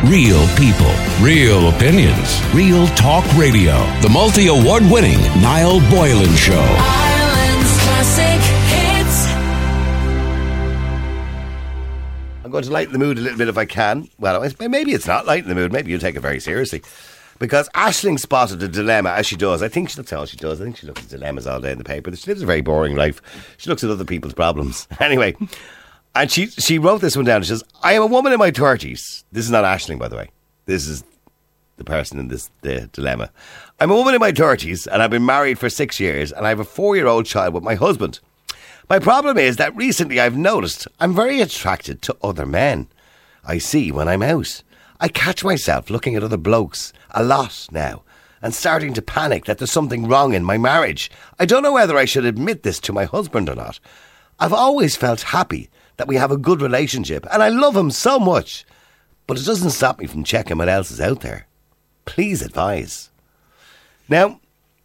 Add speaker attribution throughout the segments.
Speaker 1: Real people, real opinions, Real Talk Radio. The multi-award-winning Niall Boylan Show.
Speaker 2: Ireland's classic hits.
Speaker 3: I'm going to lighten the mood a little bit if I can. Well, maybe it's not lighten the mood. Maybe you'll take it very seriously. Because Aisling spotted a dilemma, as she does. I think that's all she does. I think she looks at dilemmas all day in the paper. She lives a very boring life. She looks at other people's problems. Anyway, and she wrote this one down. She says, I am a woman in my 30s. This is not Aisling, by the way. This is the person in the dilemma. I'm a woman in my 30s, and I've been married for 6 years, and I have a 4-year-old child with my husband. My problem is that recently I've noticed I'm very attracted to other men I see when I'm out. I catch myself looking at other blokes a lot now and starting to panic that there's something wrong in my marriage. I don't know whether I should admit this to my husband or not. I've always felt happy that we have a good relationship and I love him so much, but it doesn't stop me from checking what else is out there. Please advise. Now,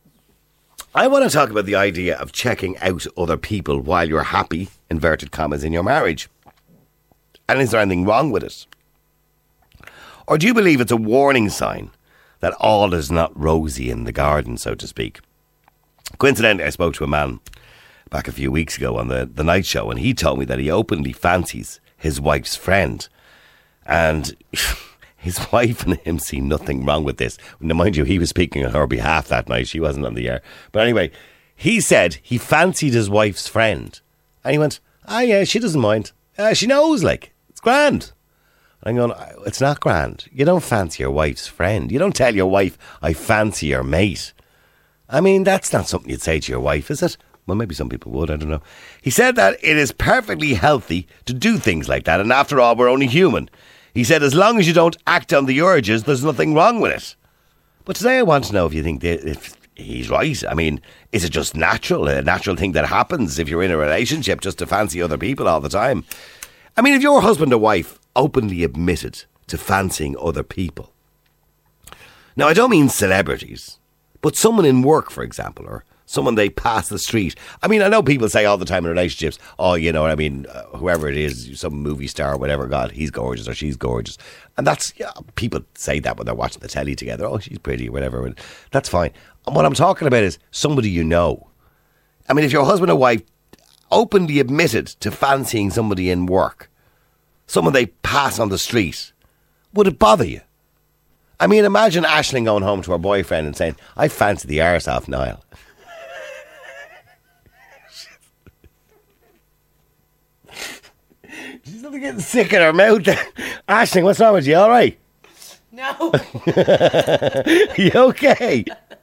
Speaker 3: I want to talk about the idea of checking out other people while you're happy, inverted commas, in your marriage. And is there anything wrong with it? Or do you believe it's a warning sign that all is not rosy in the garden, so to speak? Coincidentally, I spoke to a man back a few weeks ago on the night show, and he told me that he openly fancies his wife's friend. And his wife and him see nothing wrong with this. Now, mind you, he was speaking on her behalf that night. She wasn't on the air. But anyway, he said he fancied his wife's friend. And he went, yeah, she doesn't mind. She knows, like, it's grand. I'm going, it's not grand. You don't fancy your wife's friend. You don't tell your wife, I fancy your mate. I mean, that's not something you'd say to your wife, is it? Well, maybe some people would, I don't know. He said that it is perfectly healthy to do things like that, and after all, we're only human. He said, as long as you don't act on the urges, there's nothing wrong with it. But today I want to know if you think if he's right. I mean, is it just natural, a natural thing that happens if you're in a relationship just to fancy other people all the time? I mean, if your husband or wife openly admitted to fancying other people. Now, I don't mean celebrities, but someone in work, for example, or someone they pass the street. I mean, I know people say all the time in relationships, oh, you know what I mean, whoever it is, some movie star or whatever, God, he's gorgeous or she's gorgeous. And that's, yeah, people say that when they're watching the telly together, oh, she's pretty or whatever. That's fine. And what I'm talking about is somebody you know. I mean, if your husband or wife openly admitted to fancying somebody in work, someone they pass on the street, would it bother you? I mean, imagine Aisling going home to her boyfriend and saying, I fancy the arse off Niall. She's not getting sick in her mouth. Aisling, what's wrong with you? All right?
Speaker 4: No.
Speaker 3: You okay?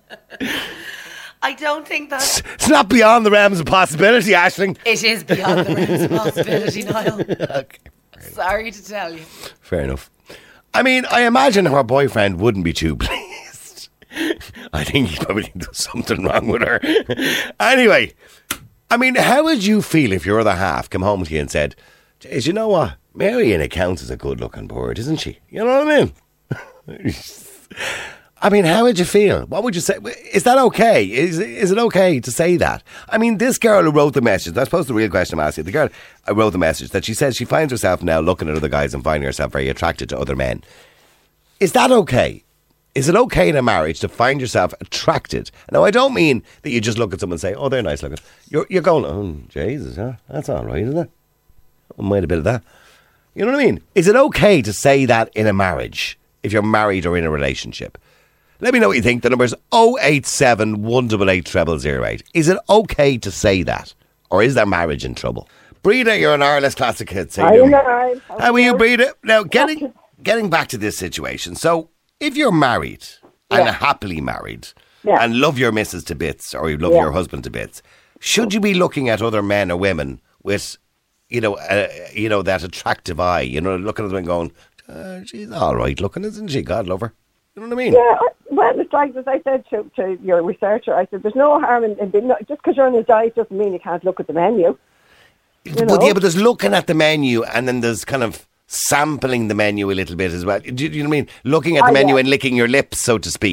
Speaker 4: I don't think that...
Speaker 3: It's not beyond the realms of possibility, Aisling.
Speaker 4: It is beyond the realms of possibility, Niall.
Speaker 3: Okay.
Speaker 4: Sorry to tell you.
Speaker 3: Fair enough. I mean, I imagine her boyfriend wouldn't be too pleased. I think he probably thinks there's something wrong with her. Anyway, I mean, how would you feel if your other half came home to you and said, geez, you know what? Mary in accounts is a good-looking bird, isn't she? You know what I mean? I mean, how would you feel? What would you say? Is that okay? Is it okay to say that? I mean, this girl who wrote the message, I suppose the real question I'm asking, the girl who wrote the message, that she says she finds herself now looking at other guys and finding herself very attracted to other men. Is that okay? Is it okay in a marriage to find yourself attracted? Now, I don't mean that you just look at someone and say, oh, they're nice looking. You're going, oh, Jesus, huh? That's all right, isn't it? I might a bit of that. You know what I mean? Is it okay to say that in a marriage, if you're married or in a relationship? Let me know what you think. The number is 087 188 0008. Is it okay to say that? Or is their marriage in trouble? Breda, you're an RLS Classic Hits. How are you, Breda? Now, getting back to this situation. So, if you're married and happily married and love your missus to bits or you love your husband to bits, should you be looking at other men or women with, you know, that attractive eye? You know, looking at them and going, she's all right looking, isn't she? God love her. You know what I mean?
Speaker 5: Yeah, well, it's like, as I said to your researcher, I said, there's no harm in being, just because you're on a diet doesn't mean you can't look at the menu. You know?
Speaker 3: But there's looking at the menu and then there's kind of sampling the menu a little bit as well. Do you know what I mean? Looking at the menu and licking your lips, so to speak.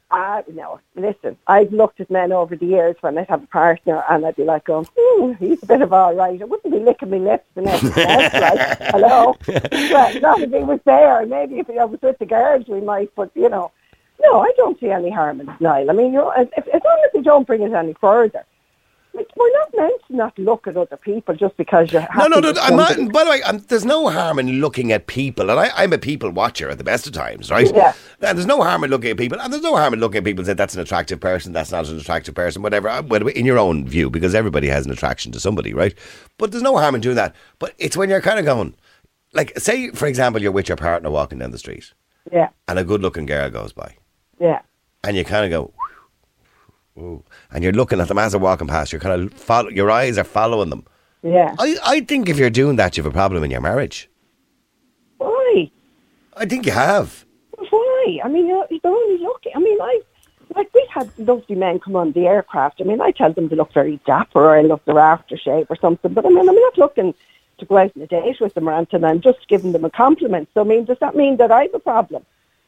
Speaker 5: No, listen, I've looked at men over the years when I'd have a partner and I'd be like going, he's a bit of all right. I wouldn't be licking my lips the next month, like, hello? Well, not if he was there. Maybe if I was with the girls we might, but, no, I don't see any harm in it, Niall. I mean, as long as they don't bring it any further. Like, we're not meant to not look at other people just because you're happy.
Speaker 3: No. I'm not, by the way, there's no harm in looking at people, and I'm a people watcher at the best of times, right?
Speaker 5: Yeah.
Speaker 3: And there's no harm in looking at people, and there's no harm in looking at people and saying that's an attractive person, that's not an attractive person, whatever, in your own view, because everybody has an attraction to somebody, right? But there's no harm in doing that. But it's when you're kind of going, like, say, for example, you're with your partner walking down the street,
Speaker 5: yeah,
Speaker 3: and a good-looking girl goes by,
Speaker 5: yeah,
Speaker 3: and you kind of go, ooh, and you're looking at them as they're walking past. You're kind of your eyes are following them.
Speaker 5: yeah.
Speaker 3: I think if you're doing that, you have a problem in your marriage.
Speaker 5: Why?
Speaker 3: I think you have.
Speaker 5: Why? I mean, they're only looking. I mean, we had lovely men come on the aircraft. I mean, I tell them to look very dapper, or I love their aftershave or something. But I mean, I'm not looking to go out on a date with them or anything. I'm just giving them a compliment. So I mean, does that mean that I have a problem?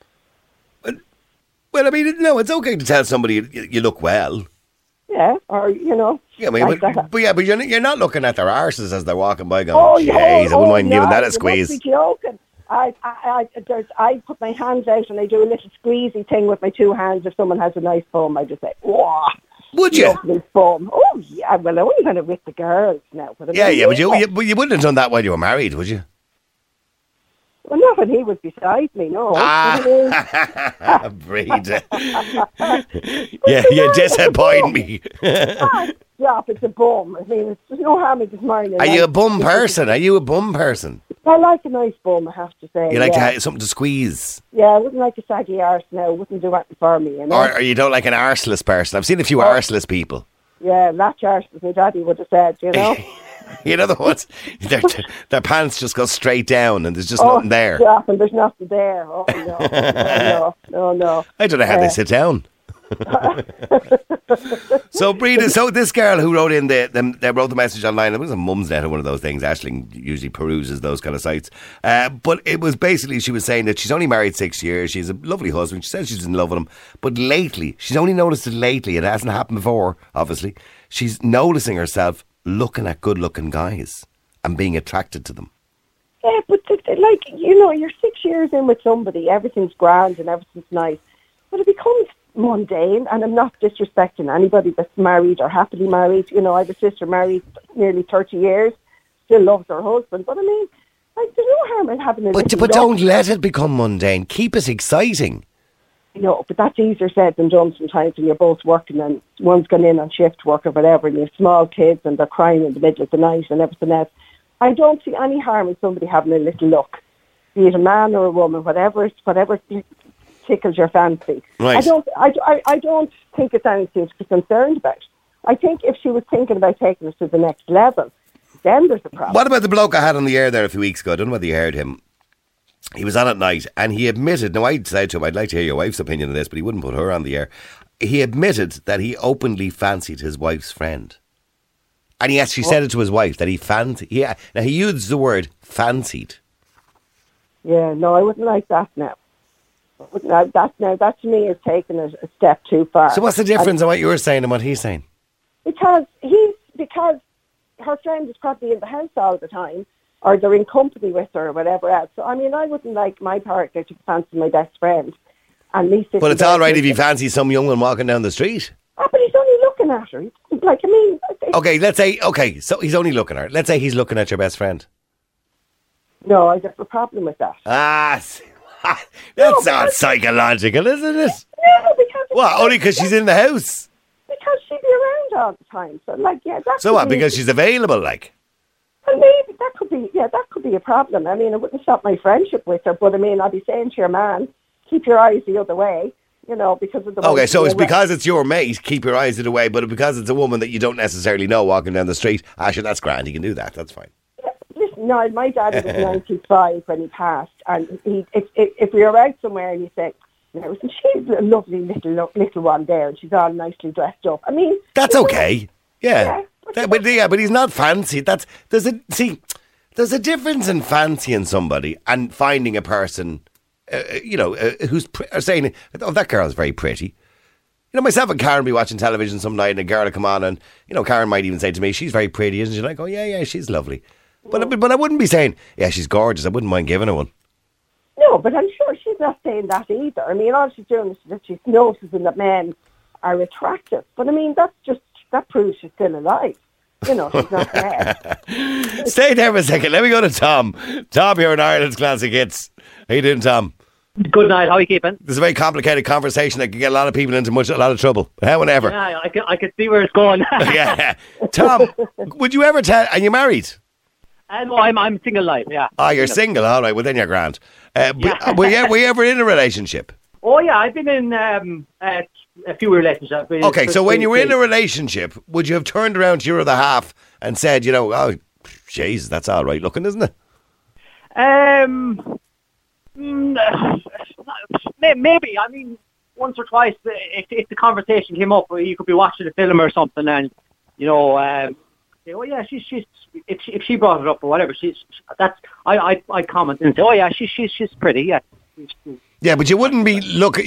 Speaker 3: Well, I mean, no, it's okay to tell somebody you look well.
Speaker 5: Yeah, or
Speaker 3: Yeah, I mean,
Speaker 5: like that.
Speaker 3: but you're not looking at their arses as they're walking by going,
Speaker 5: Oh,
Speaker 3: jeez, I wouldn't mind giving that a
Speaker 5: You
Speaker 3: squeeze.
Speaker 5: must be joking. I put my hands out and I do a little squeezy thing with my two hands. If someone has a nice bum, I just say, "Wow,
Speaker 3: Would you?
Speaker 5: lovely bum." Oh yeah, well I wouldn't have done it with the girls now. But
Speaker 3: Yeah, but you wouldn't have done that while you were married, would you?
Speaker 5: Well, not when he was beside me, no.
Speaker 3: Breed. Yeah, you disappoint me.
Speaker 5: Yeah, it's a bum. I mean, there's no harm in just marrying.
Speaker 3: Are you a bum person? Are you a bum person?
Speaker 5: I like a nice bum, I have to say.
Speaker 3: You like to have something to squeeze?
Speaker 5: Yeah, I wouldn't like a saggy arse now. Wouldn't do anything for me, you know.
Speaker 3: Or you don't like an arseless person? I've seen a few arseless people.
Speaker 5: Yeah, latch arse, as my daddy would have said, you know.
Speaker 3: You know the ones, their pants just go straight down and there's just nothing there.
Speaker 5: Yeah, and there's nothing there. Oh, no.
Speaker 3: I don't know how they sit down. So, Breda, so this girl who wrote in they wrote the message online, it was a Mumsnet or one of those things. Aisling usually peruses those kind of sites. But it was basically, she was saying that she's only married 6 years. She's a lovely husband. She says she's in love with him. But lately, she's only noticed it lately. It hasn't happened before, obviously. She's noticing herself looking at good-looking guys and being attracted to them.
Speaker 5: Yeah, but like, you know, you're 6 years in with somebody, everything's grand and everything's nice. But it becomes mundane, and I'm not disrespecting anybody that's married or happily married. You know, I have a sister married nearly 30 years, still loves her husband. But I mean, like, there's no harm in having a
Speaker 3: But don't let it become mundane. Keep it exciting.
Speaker 5: No, but that's easier said than done sometimes when you're both working and one's gone in on shift work or whatever and you have small kids and they're crying in the middle of the night and everything else. I don't see any harm in somebody having a little look, be it a man or a woman, whatever tickles your fancy.
Speaker 3: Right.
Speaker 5: I don't think it's anything to be concerned about. I think if she was thinking about taking us to the next level, then there's a problem.
Speaker 3: What about the bloke I had on the air there a few weeks ago? I don't know whether you heard him. He was on at night and he admitted, now I said to him, I'd like to hear your wife's opinion on this, but he wouldn't put her on the air. He admitted that he openly fancied his wife's friend. And he actually said it to his wife, that he fancied. Yeah, now he used the word fancied.
Speaker 5: Yeah, no, I wouldn't like that now. That to me is taking a step too far.
Speaker 3: So what's the difference in what you were saying and what he's saying?
Speaker 5: Because her friend is probably in the house all the time, or they're in company with her or whatever else. So, I mean, I wouldn't like my partner to fancy my best friend. And me sitting
Speaker 3: But it's
Speaker 5: there
Speaker 3: all right if
Speaker 5: thinking,
Speaker 3: you fancy some young one walking down the street.
Speaker 5: Oh, but he's only looking at her. Like, I mean...
Speaker 3: Okay, let's say, so he's only looking at her. Let's say he's looking at your best friend.
Speaker 5: No, I have a problem with that.
Speaker 3: That's not psychological, isn't it?
Speaker 5: No, because...
Speaker 3: What, only because she's in the house?
Speaker 5: Because she'd be around all the time. So, like, yeah, that
Speaker 3: So
Speaker 5: could
Speaker 3: what,
Speaker 5: be-
Speaker 3: because she's available, like?
Speaker 5: Well, maybe that could be a problem. I mean, it wouldn't stop my friendship with her, but I mean, I'd be saying to your man, keep your eyes the other way, you know, because of the...
Speaker 3: Okay, so it's because it's your mate, keep your eyes away, but because it's a woman that you don't necessarily know walking down the street, sure, that's grand, he can do that, that's fine.
Speaker 5: Listen, no, my dad was 95 when he passed, and if we were out somewhere and you say, you know, isn't she a lovely little one there, and she's all nicely dressed up. I mean...
Speaker 3: That's
Speaker 5: you know,
Speaker 3: okay, yeah. But he's not fancy. There's a difference in fancying somebody and finding a person, who's saying, oh, that girl's very pretty. You know, myself and Karen be watching television some night and a girl will come on and, you know, Karen might even say to me, she's very pretty, isn't she? Like, oh, yeah, she's lovely. But I wouldn't be saying, yeah, she's gorgeous. I wouldn't mind giving her one.
Speaker 5: No, but I'm sure she's not saying that either. I mean, all she's doing is that she's noticing that men are attractive. But I mean, that proves she's still alive. You know, she's not dead.
Speaker 3: Stay there for a second. Let me go to Tom. Tom here in Ireland's Classic Hits. How you doing, Tom?
Speaker 6: Good night. How are you keeping?
Speaker 3: This is a very complicated conversation that can get a lot of people into a lot of trouble. How and ever.
Speaker 6: Yeah, I can see where it's going.
Speaker 3: Yeah. Tom, would you ever tell... Are you married?
Speaker 6: No, I'm single life, yeah.
Speaker 3: Oh, you're single. All right, well, then you're grand. Were you ever in a relationship?
Speaker 6: Oh, yeah, I've been in a few relationships.
Speaker 3: Okay, so when you were in a relationship, would you have turned around to your other half and said, you know, oh, jeez, that's all right looking, isn't it?
Speaker 6: Maybe. I mean, once or twice, if the conversation came up, you could be watching a film or something, and you know, say, oh yeah, she's if she brought it up or whatever, I comment and say, oh yeah, she's pretty, yeah.
Speaker 3: Yeah, but you wouldn't be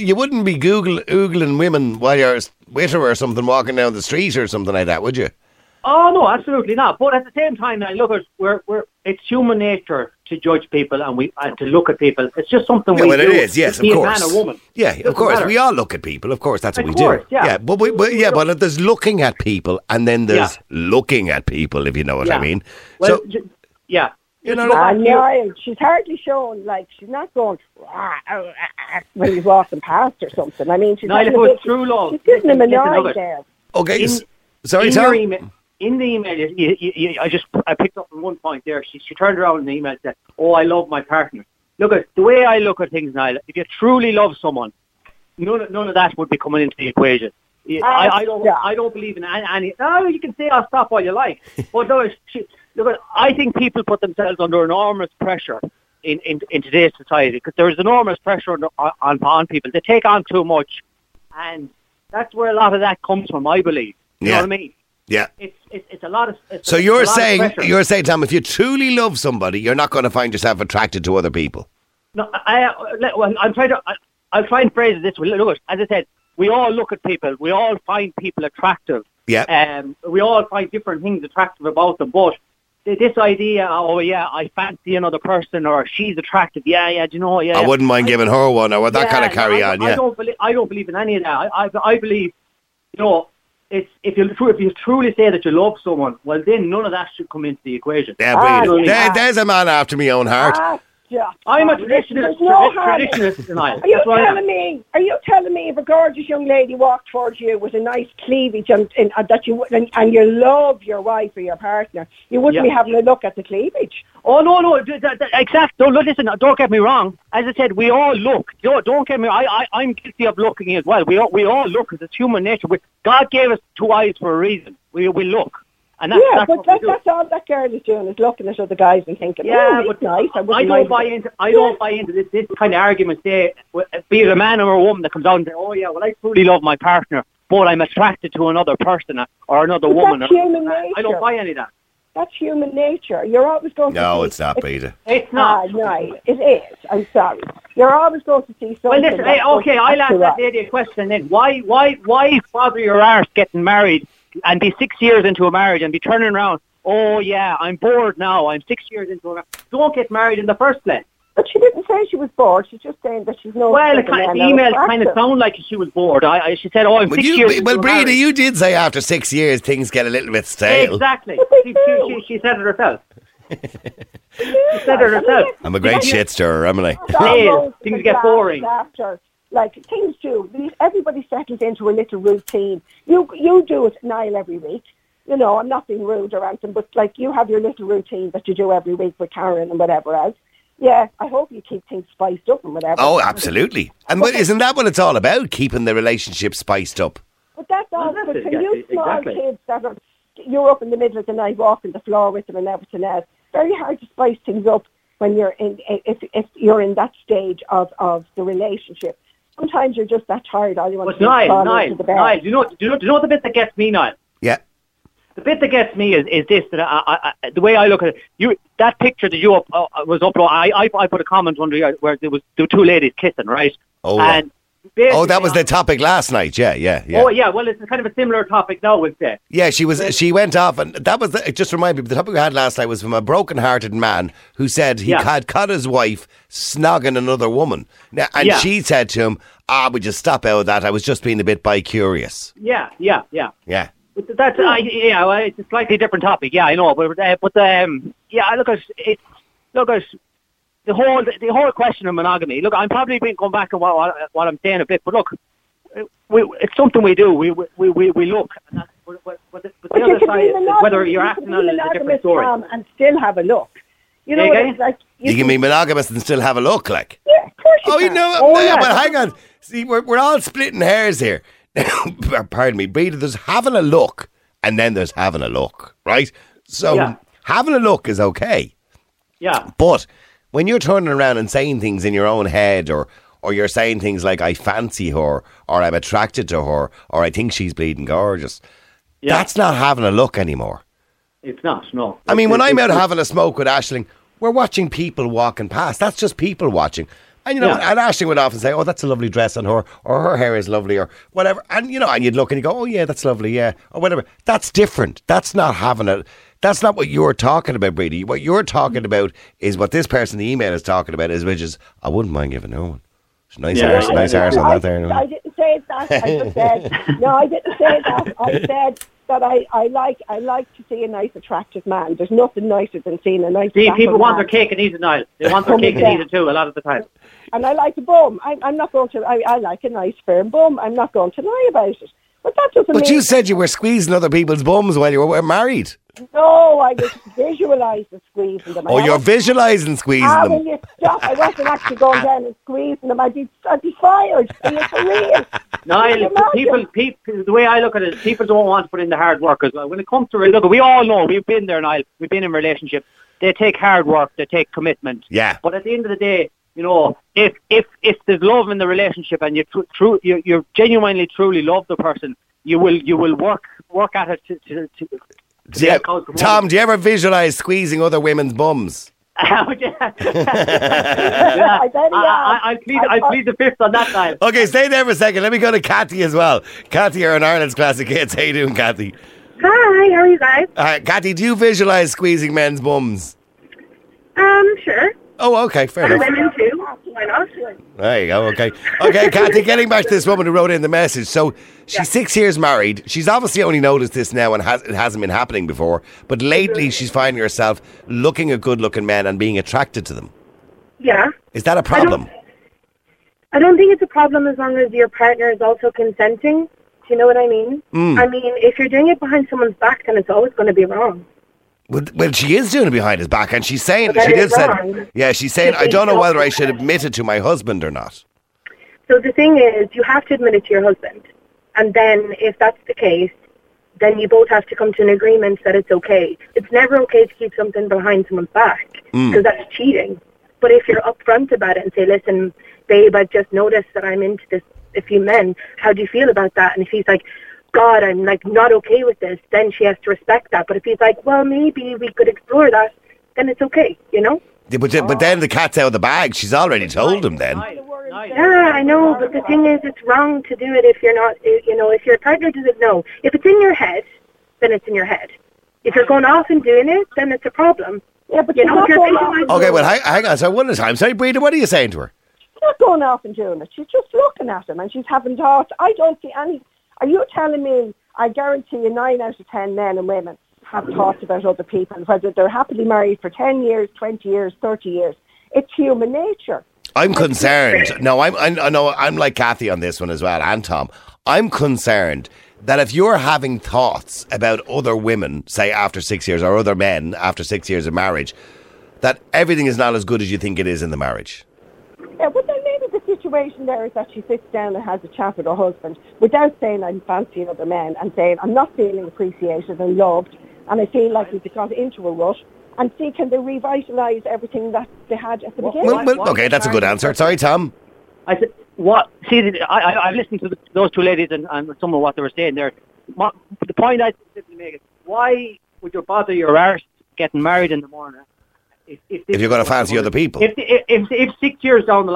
Speaker 3: googling women while you're with her or something, walking down the street or something like that, would you?
Speaker 6: Oh no, absolutely not. But at the same time, I look at it's human nature to judge people and to look at people. It's just something we do.
Speaker 3: Well, it is, yes, of course.
Speaker 6: Man or woman.
Speaker 3: Yeah, of course. We all look at people. Of course, that's what we do.
Speaker 6: Yeah.
Speaker 3: But there's looking at people, and then there's looking at people, if you know what I mean.
Speaker 6: Well,
Speaker 3: so,
Speaker 6: yeah.
Speaker 3: You know,
Speaker 5: Niall, she's hardly showing, like, she's not going when he's walking past or something. I mean, she's
Speaker 6: Niall, if it was true love,
Speaker 5: she's giving him an eye there.
Speaker 3: Okay, sorry, Tom.
Speaker 6: In the email, I picked up on one point there. She turned around in the email and said, "Oh, I love my partner." Look at the way I look at things, Niall. If you truly love someone, none of that would be coming into the equation. I don't believe in any. Oh, you can say I'll stop while you like, but look, I think people put themselves under enormous pressure in today's society because there is enormous pressure on people. They take on too much, and that's where a lot of that comes from. I believe. You know what I mean?
Speaker 3: Yeah.
Speaker 6: It's a lot of...
Speaker 3: So you're saying, Tom, if you truly love somebody, you're not going to find yourself attracted to other people?
Speaker 6: No, I'll try and phrase it this way. Look, as I said, we all look at people. We all find people attractive.
Speaker 3: Yeah.
Speaker 6: We all find different things attractive about them. But this idea, oh yeah, I fancy another person, or she's attractive. Yeah, do you know? Yeah.
Speaker 3: I wouldn't mind giving her one, or that kind of carry on. Yeah.
Speaker 6: I don't believe in any of that. I believe, you know. If you truly say that you love someone, well, then none of that should come into the equation.
Speaker 3: Yeah, there's a man after my own heart.
Speaker 6: I'm a traditionalist.
Speaker 5: Are you telling me if a gorgeous young lady walked towards you with a nice cleavage and you love your wife or your partner, you wouldn't be having a look at the cleavage?
Speaker 6: Oh no, exactly. Listen, don't get me wrong. As I said, we all look. Don't get me. I'm guilty of looking as well. We all look because it's human nature. God gave us two eyes for a reason. We look. And that's
Speaker 5: all that girl is doing is looking at other guys and thinking, but nice. I don't buy
Speaker 6: into this kind of argument. Say, be it a man or a woman that comes out and say, "Oh yeah, well I truly love my partner, but I'm attracted to another person or another woman."
Speaker 5: That's human nature.
Speaker 6: I don't buy any of that.
Speaker 5: That's human nature. You're always going to
Speaker 3: No,
Speaker 5: see...
Speaker 3: it's not, Peter.
Speaker 6: It's not.
Speaker 5: No, it is. I'm sorry. You're always going to see something...
Speaker 6: Well, listen, I'll ask that lady a question then. Why bother your arse getting married and be 6 years into a marriage and be turning around, oh yeah, I'm bored now, I'm 6 years into a marriage. Don't get married in the first place.
Speaker 5: But she didn't say she was bored. She's just saying that she's no...
Speaker 6: Well, the email kind of sounded like she was bored. She said, I'm 6 years into
Speaker 3: Well, Breda, you did say after 6 years things get a little bit stale.
Speaker 6: Exactly. She said it herself. She said it herself.
Speaker 3: I'm a great shit stirrer, am I?
Speaker 6: Things get boring.
Speaker 5: Like, things do. Everybody settles into a little routine. You do it, Niall, every week. You know, I'm not being rude or anything, but, like, you have your little routine that you do every week with Karen and whatever else. Yeah, I hope you keep things spiced up and whatever.
Speaker 3: Oh, absolutely. And isn't that what it's all about, keeping the relationship spiced up?
Speaker 5: But that's all. But for you small kids that are, you're up in the middle of the night walking the floor with them and everything else, very hard to spice things up when you're in, if you're in that stage of the relationship. Sometimes you're just that tired, all you want to do is fall into the bed.
Speaker 6: Niall, do you know the bit that gets me, Niall?
Speaker 3: Yeah.
Speaker 6: The bit that gets me is this, that I, the way I look at it, that picture that you was uploaded, I put a comment under where there were two ladies kissing, right?
Speaker 3: Oh,
Speaker 6: and
Speaker 3: Oh, that was the topic last night. Yeah.
Speaker 6: Oh, yeah. Well, it's kind of a similar topic now, we'll say.
Speaker 3: Yeah, she went off, and that was it just reminded me. The topic we had last night was from a broken-hearted man who said he had caught his wife snogging another woman. Now, and she said to him, would you stop out of that? I was just being a bit bi-curious.
Speaker 6: Yeah. But that's
Speaker 3: Hmm.
Speaker 6: well, it's a slightly different topic. Yeah, I know, but look at it. Look at the whole question of monogamy. Look, I'm probably going back on what I'm saying a bit, but look, it's something we do. We look. And that's, but the other side is whether you're acting on it is a different story.
Speaker 5: And still have a look. You know,
Speaker 6: Okay.
Speaker 5: it's like
Speaker 3: You can be monogamous and still have a look, like.
Speaker 5: yeah, of course you
Speaker 3: Oh,
Speaker 5: can.
Speaker 3: you know, but hang on. See, we're all splitting hairs here. Pardon me, Breda, there's having a look and then there's having a look, right? So having a look is okay.
Speaker 6: Yeah.
Speaker 3: But when you're turning around and saying things in your own head or you're saying things like, I fancy her, or I'm attracted to her, or I think she's bleeding gorgeous, that's not having a look anymore.
Speaker 6: It's not, no.
Speaker 3: I mean, when I'm out having a smoke with Aisling, we're watching people walking past. That's just people watching. And, you know, and Aisling would often say, oh, that's a lovely dress on her, or her hair is lovely, or whatever. And, you know, and you'd look and you go, oh, yeah, that's lovely, yeah, or whatever. That's different. That's not having a... That's not what you're talking about, Brady. What you're talking about is what this person in the email is talking about, which is, I wouldn't mind giving her one. Nice arse on that there.
Speaker 5: I didn't say that. I just said no. I didn't say that. I said that I like to see a nice, attractive man. There's nothing nicer than seeing a nice.
Speaker 6: See, people want their
Speaker 5: man.
Speaker 6: cake and eat it, Niall. They want their cake and eat it too, a lot of the time.
Speaker 5: And I like a bum. I'm not going to. I like a nice, firm bum. I'm not going to lie about it. But that doesn't.
Speaker 3: But
Speaker 5: mean
Speaker 3: you said you were squeezing other people's bums while you were married.
Speaker 5: no. I was visualising squeezing them.
Speaker 3: Oh, you're visualising squeezing
Speaker 5: Will
Speaker 3: them.
Speaker 5: you stop? I wasn't actually going down and squeezing them. I'd be fired. Are you for real?
Speaker 6: Niall, people, the way I look at it is people don't want to put in the hard work as well. When it comes to look, we all know, we've been there, Niall. We've been in relationships. They take hard work. They take commitment.
Speaker 3: Yeah.
Speaker 6: But at the end of the day, you know, if there's love in the relationship and you genuinely truly love the person, you will work at it to
Speaker 3: Yeah. Tom, do you ever visualise squeezing other women's bums?
Speaker 6: I'll plead the fifth on that time.
Speaker 3: Okay, stay there for a second. Let me go to Cathy as well. Cathy, you're an Ireland's Classic Hits. How you doing, Cathy?
Speaker 7: Hi, how are you guys?
Speaker 3: Cathy, do you visualise squeezing men's bums?
Speaker 7: Sure.
Speaker 3: Oh, okay, fair
Speaker 7: And
Speaker 3: enough.
Speaker 7: women too. Why not?
Speaker 3: There you go, okay. Okay, Cathy, getting back to this woman who wrote in the message. So, she's 6 years married. She's obviously only noticed this now and it hasn't been happening before. But lately, she's finding herself looking at good-looking men and being attracted to them.
Speaker 7: Yeah.
Speaker 3: Is that a problem?
Speaker 7: I don't think it's a problem as long as your partner is also consenting. Do you know what I mean? I mean, if you're doing it behind someone's back, then it's always going to be wrong.
Speaker 3: Well, she is doing it behind his back, and she's saying,
Speaker 7: But that
Speaker 3: she did
Speaker 7: is
Speaker 3: say,
Speaker 7: wrong.
Speaker 3: yeah, she's saying, I don't know whether I should admit it to my husband or not.
Speaker 7: So the thing is, you have to admit it to your husband. And then if that's the case, then you both have to come to an agreement that it's okay. It's never okay to keep something behind someone's back because that's cheating. But if you're upfront about it and say, listen, babe, I've just noticed that I'm into this, a few men. How do you feel about that? And if he's like, God, I'm like not okay with this, then she has to respect that. But if he's like, well, maybe we could explore that, then it's okay, you know?
Speaker 3: Yeah, but then the cat's out of the bag. She's already told him then.
Speaker 7: Yeah, I know, but the thing is, it's wrong to do it if you're not, you know, if your partner doesn't know. If it's in your head, then it's in your head. If you're going off and doing it, then it's a problem.
Speaker 5: Yeah, but
Speaker 7: You know, if you're thinking like,
Speaker 3: Okay, well, hang on. So one at a time. Sorry, Breda, what are you saying to her?
Speaker 5: She's not going off and doing it. She's just looking at him and she's having thoughts. I don't see any... Are you telling me, I guarantee you 9 out of 10 men and women have thoughts about other people, whether they're happily married for 10 years, 20 years, 30 years. It's human nature.
Speaker 3: I'm concerned. No, I'm like Cathy on this one as well, and Tom. I'm concerned that if you're having thoughts about other women, say after 6 years, or other men after 6 years of marriage, that everything is not as good as you think it is in the marriage.
Speaker 5: Yeah, but then maybe the situation there is that she sits down and has a chat with her husband without saying I'm fancying other men and saying I'm not feeling appreciated and loved and I feel like we've got into a rut, and see can they revitalise everything that they had at the beginning.
Speaker 3: Well, okay, that's a good answer. Sorry, Tom.
Speaker 6: I said, what? See, I've listened to those two ladies and some of what they were saying there. The point I simply make is, why would you bother your arse getting married in the morning if
Speaker 3: If you're going to fancy other people.
Speaker 6: If 6 years down the line,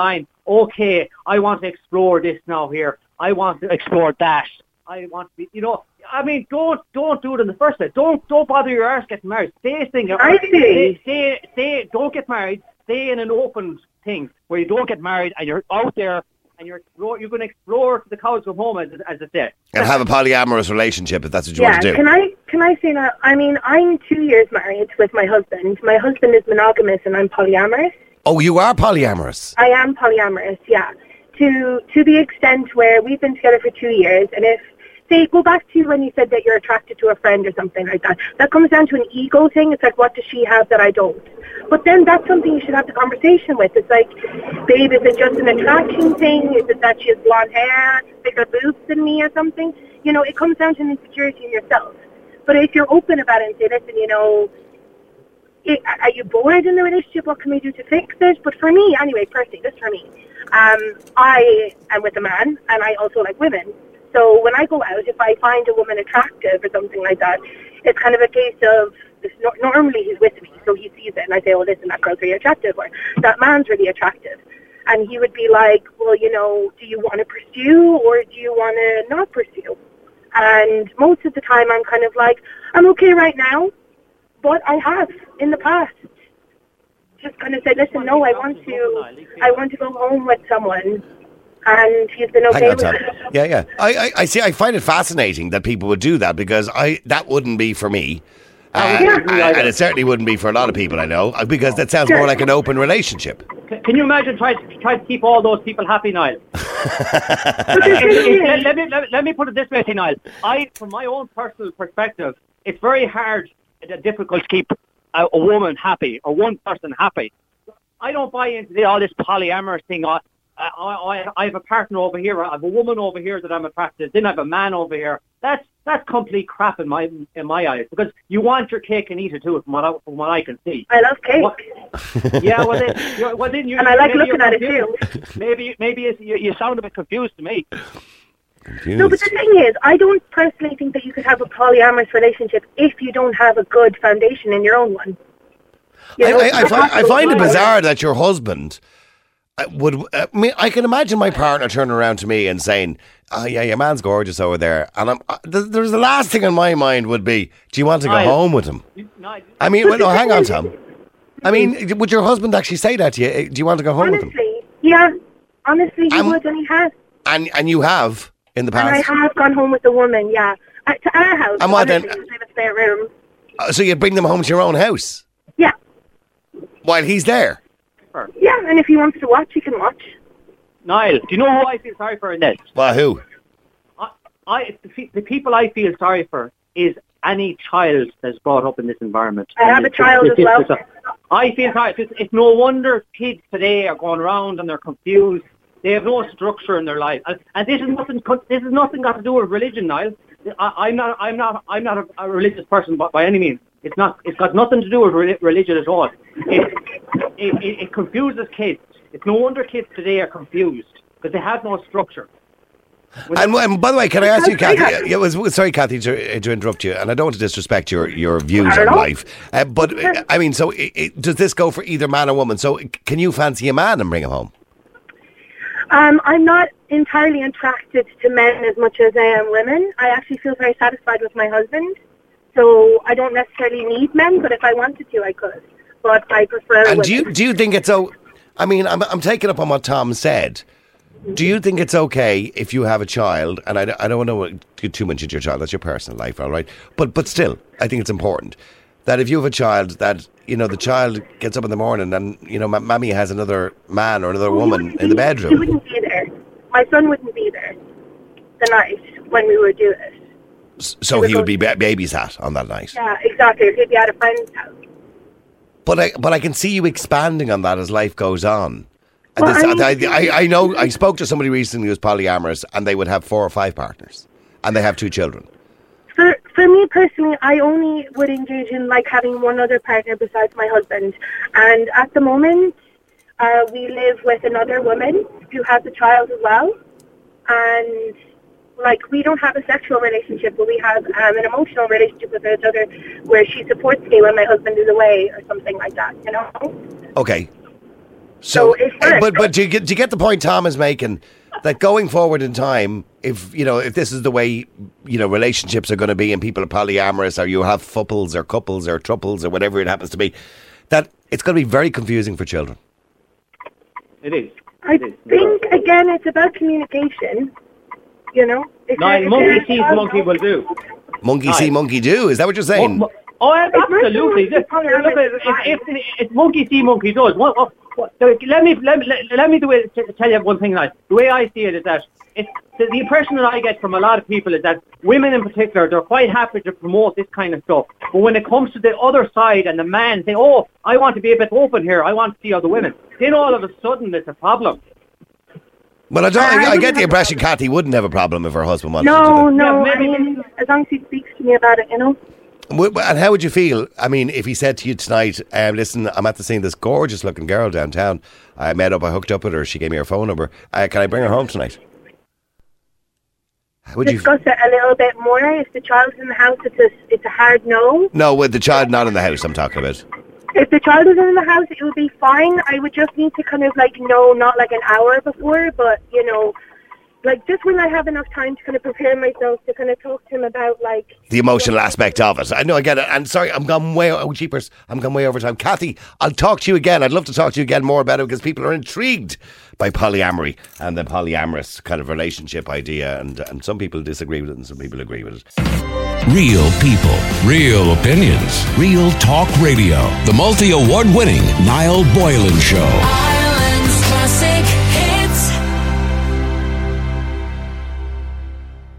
Speaker 6: okay, I want to explore this now here. I want to explore that. I want to be, you know, I mean, don't do it in the first place. Don't bother your arse getting married. Stay single.
Speaker 7: I see.
Speaker 6: Stay, don't get married. Stay in an open thing where you don't get married and you're out there and you're going to explore to the cows come home, as I said.
Speaker 3: And have a polyamorous relationship if that's what you want to do.
Speaker 7: Can I say that? I mean, I'm 2 years married with my husband. My husband is monogamous and I'm polyamorous.
Speaker 3: Oh, you are polyamorous?
Speaker 7: I am polyamorous, yeah. To the extent where we've been together for 2 years, and if, say, go back to when you said that you're attracted to a friend or something like that, that comes down to an ego thing. It's like, what does she have that I don't? But then that's something you should have the conversation with. It's like, babe, is it just an attraction thing? Is it that she has blonde hair, bigger boobs than me or something? You know, it comes down to an insecurity in yourself. But if you're open about it and say, listen, you know, are you bored in the relationship? What can we do to fix it? But for me, anyway, personally, this for me, I am with a man and I also like women. So when I go out, if I find a woman attractive or something like that, it's kind of a case of, normally he's with me, so he sees it and I say, oh, listen, that girl's really attractive, or that man's really attractive. And he would be like, well, you know, do you want to pursue or do you want to not pursue? And most of the time I'm kind of like, I'm okay right now, but I have in the past just kind of said, listen, no, I want to go home with someone. And he's been okay with it.
Speaker 3: Yeah. I see. I find it fascinating that people would do that because that wouldn't be for me. And it certainly wouldn't be for a lot of people I know because that sounds more like an open relationship.
Speaker 6: Can you imagine trying to keep all those people happy, Niall? Let me put it this way, Niall. From my own personal perspective, it's very hard and difficult to keep a woman happy or one person happy. I don't buy into all this polyamorous thing. I have a partner over here. I have a woman over here that I'm attracted to. Then I have a man over here. That's complete crap in my eyes because you want your cake and eat it too. From what I can see.
Speaker 7: I love cake.
Speaker 6: Yeah, then you.
Speaker 7: And I like looking at it too.
Speaker 6: Maybe you sound a bit confused to me.
Speaker 3: Confused.
Speaker 7: No, but the thing is, I don't personally think that you could have a polyamorous relationship if you don't have a good foundation in your own one. You know,
Speaker 3: I find it bizarre that your husband would. I can imagine my partner turning around to me and saying, "Oh yeah, your man's gorgeous over there," and there's the last thing on my mind would be, "Do you want to go home with him?" I mean, no, hang on, Tom. I mean, would your husband actually say that to you? Do you want to go home with him?
Speaker 7: Yeah, honestly, he would, and he has.
Speaker 3: And you have in the past.
Speaker 7: And I have gone home with a woman, yeah, to our house.
Speaker 3: And what then?
Speaker 7: We have a spare room.
Speaker 3: So you'd bring them home to your own house?
Speaker 7: Yeah.
Speaker 3: While he's there?
Speaker 7: Yeah, and if he wants to watch, he can watch.
Speaker 6: Niall, do you know who I feel sorry for in this?
Speaker 3: Well, who?
Speaker 6: The people I feel sorry for is any child that's brought up in this environment.
Speaker 7: I have a child as well.
Speaker 6: I feel sorry. It's no wonder kids today are going around and they're confused. They have no structure in their life, and this is nothing. This is nothing got to do with religion, Niall. I'm not a religious person by any means. It's got nothing to do with religion at all. It confuses kids. It's no wonder kids today are confused because they have no structure.
Speaker 3: And by the way, can I ask you, Kathy? Sorry, Kathy, to interrupt you, and I don't want to disrespect your views on life. But I mean, so does this go for either man or woman? So can you fancy a man and bring him home?
Speaker 7: I'm not entirely attracted to men as much as I am women. I actually feel very satisfied with my husband. So I don't necessarily need men, but if I wanted to, I could. But I prefer women.
Speaker 3: And do you think it's so? I mean, I'm taking up on what Tom said. Do you think it's okay if you have a child, and I don't want to get too much into your child, that's your personal life, all right? But still, I think it's important that if you have a child, that, you know, the child gets up in the morning and, you know, Mammy has another man or another woman in the bedroom.
Speaker 7: He wouldn't be there. My son wouldn't be there the night when we would do it.
Speaker 3: So he would be babysat on that night?
Speaker 7: Yeah, exactly. He'd be at a friend's house.
Speaker 3: But I can see you expanding on that as life goes on. And
Speaker 7: Well,
Speaker 3: I know, I spoke to somebody recently who was polyamorous, and they would have 4 or 5 partners, and they have 2 children.
Speaker 7: For me personally, I only would engage in like having one other partner besides my husband. And at the moment, we live with another woman who has a child as well. And like, we don't have a sexual relationship, but we have an emotional relationship with each other where she supports me when my husband is away or something like that, you know?
Speaker 3: Okay.
Speaker 7: So it works.
Speaker 3: But do you get the point Tom is making? That going forward in time, if this is the way relationships are going to be, and people are polyamorous, or you have fupples or couples or truples or whatever it happens to be, that it's going to be very confusing for children.
Speaker 6: It is.
Speaker 7: I think again, it's about communication.
Speaker 6: Monkey sees, monkey will do.
Speaker 3: Monkey see, monkey do. Is that what you're saying?
Speaker 6: Oh, absolutely. If monkey see, monkey does. Let me tell you one thing. Like, the way I see it is that the impression that I get from a lot of people is that women in particular, they're quite happy to promote this kind of stuff. But when it comes to the other side and the man saying, "Oh, I want to be a bit open here. I want to see other women," then all of a sudden it's a problem.
Speaker 3: Well, I get the impression Kathy wouldn't have a problem if her husband wanted to do that.
Speaker 7: No. I mean, as long as he speaks to me about it,
Speaker 3: And how would you feel, if he said to you tonight, listen, I'm after seeing this gorgeous looking girl downtown. I hooked up with her, she gave me her phone number. Can I bring her home tonight?
Speaker 7: Discuss it a little bit more. If the child's in the house, it's a hard no.
Speaker 3: No, with the child not in the house, I'm talking about.
Speaker 7: If the child is in the house, it would be fine. I would just need to kind of know, not like an hour before, but, just when I have enough time to kind of prepare myself to kind of talk to him about
Speaker 3: the emotional aspect of it. I know, I get it. And sorry, I'm gone way over time. Kathy, I'll talk to you again. I'd love to talk to you again more about it because people are intrigued by polyamory and the polyamorous kind of relationship idea. And some people disagree with it and some people agree with it.
Speaker 1: Real people, real opinions, Real Talk Radio. The multi-award winning Niall Boylan Show.
Speaker 2: Ireland's classic